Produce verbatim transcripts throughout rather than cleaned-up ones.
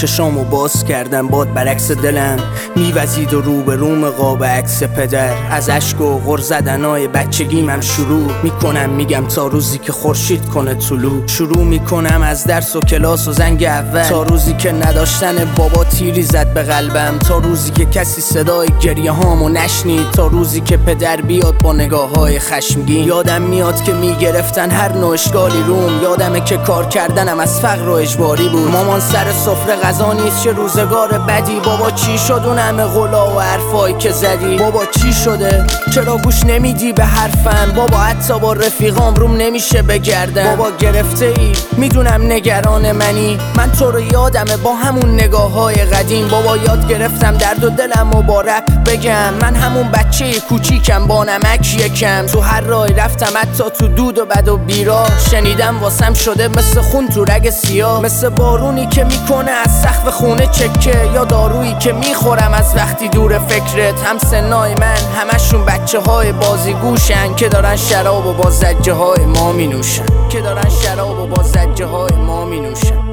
چشامو باز کردم، باد برعکس دلم میوزید و رو به روم قاب عکس پدر. از اشک و غر زدنای بچگیم هم شروع میکنم، میگم تا روزی که خورشید کنه طلوع. شروع میکنم از درس و کلاس و زنگ اول، تا روزی که نداشتن بابا تیری زد به قلبم، تا روزی که کسی صدای گریه هامو نشنید، تا روزی که پدر بیاد با نگاه های خشمگین. یادم میاد که میگرفتن هر نوع اشکالی روم، یادمه که کار کردنم از فقر و اجباری بود. مامان سر سفره غذا نیست، چه روزگار بدی. بابا چی شد اون همه غلا و حرفایی که زدی؟ بابا چی شده؟ چرا گوش نمیدی به حرفم؟ بابا حتی با رفیقام روم نمیشه بگردم. بابا گرفته ای، میدونم نگران منی، من تو رو یادمه با همون نگاه های قدیم. بابا یاد گرفتم درد و دلم و با رپ بگم، من همون بچه کوچیکم با نمک یکم. تو هر راهی رفتم، حتی تو دود و بد و بیراه، شنیدم واسم شده مثل خون تو رگ سیاه، مثل بارونی که میکنه از سقف خونه چکه، یا دارویی که میخورم از وقتی دور فکرت. هم سنای من همشون بچه های بازی گوشن، که دارن شراب و با زجه های ما می نوشن، که دارن شراب و با زجه های ما می نوشن.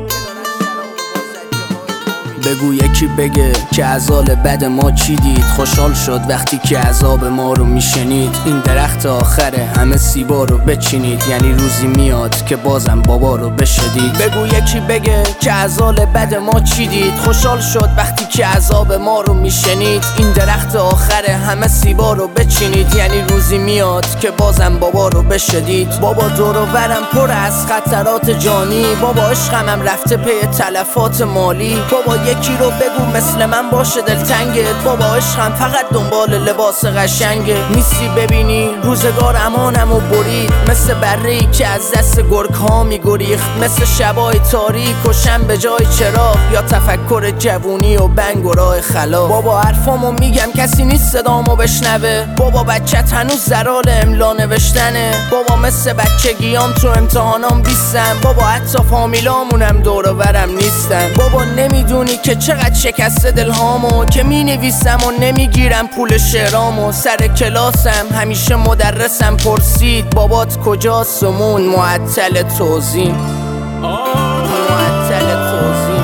بگو یکی بگه که عذاب بد ما چی دید، خوشحال شد وقتی که عذاب ما رو میشنید. این درخت آخره همه سیبا رو بچینید، یعنی روزی میاد که بازم بابا رو بشدید. بگو یکی بگه که عذاب بد ما چی دید، خوشحال شد وقتی که عذاب ما رو میشنید. این درخت آخره همه سیبا رو بچینید، یعنی روزی میاد که بازم بابا رو بشدید. بابا دور و برم پر از خطرات جانی، بابا عشقم رفته پی تلفات مالی. بابا یکی رو بگو مثل من باشه دلتنگت، بابا عشقم فقط دنبال لباس قشنگه. نیستی ببینی روزگار امانمو برید، مثل بره‌ای که از دست گرگ ها میگریخت، مثل شبای تاریک و شم به جای چراغ، یا تفکر جوونی و بنگ و راه خلا. بابا حرفامو میگم کسی نیست صدامو بشنوه، بابا بچت هنوز زرال املا نوشتنه. بابا مثل بچگیام تو امتحانام بیستم، بابا حتی فامیلامونم دور و برم نیستن. بابا نمیدونی که چقدر شکسته دلهامو، که می نویسم و نمیگیرم پول شعرامو. سر کلاسم همیشه مدرسم پرسید بابات کجاست، سمون معطل توزیع، معطل توزیع.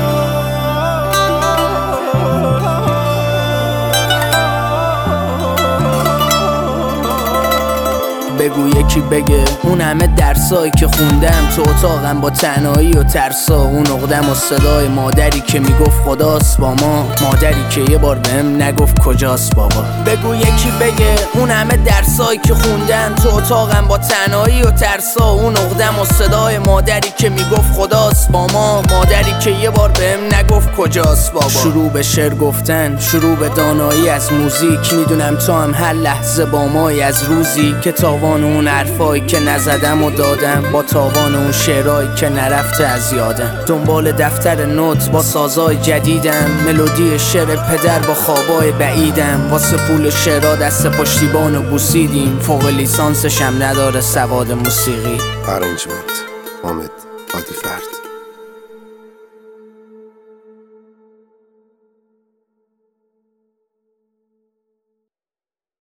بگو یکی بگه اون همه درسایی که خوندم تو اتاقم با تنهایی و ترسا، اون عقدم و صدای مادری که میگفت خداست با ما، مادری که یه بار بهم نگفت کجاست بابا. بگو یکی بگه اون همه درسایی که خوندم تو اتاقم با تنهایی و ترسا، اون عقدم و صدای مادری که میگفت خداست با ما، مادری که یه بار بهم نگفت کجاست بابا. شروع به شعر گفتن، شروع به دانایی از موزیک، میدونم تو هم هر لحظه با مایی از روزی که تاوان اون حرفایی که نزدم و دادم، با تاوان اون شعرهایی که نرفته از یادم. دنبال دفتر نوت با سازای جدیدم، ملودی شعر پدر با خوابای بعیدم. واسه پول شعرها دست پشتیبان و بوسیدیم، فوق لیسانسش هم نداره سواد موسیقی. ارنجمنت حامد عادی فرد.